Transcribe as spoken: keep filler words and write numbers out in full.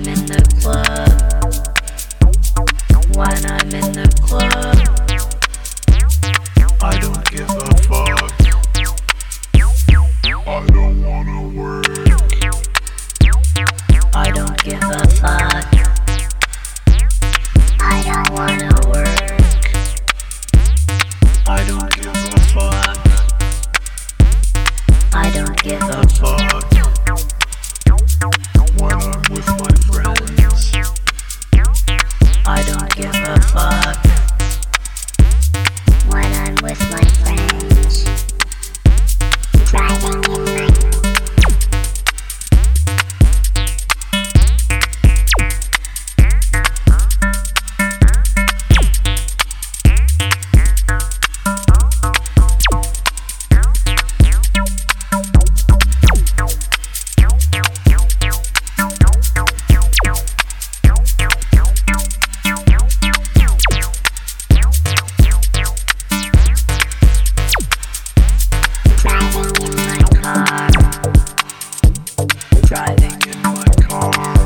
I'm in the club, when I'm in the club, I don't give a fuck. I don't wanna work. I don't give a fuck. I don't wanna work. I don't give a fuck. I don't give a Fuck. When I'm with my friends, I don't give a fuck. When I'm with my friends, driving in my driving in my car. driving in my car.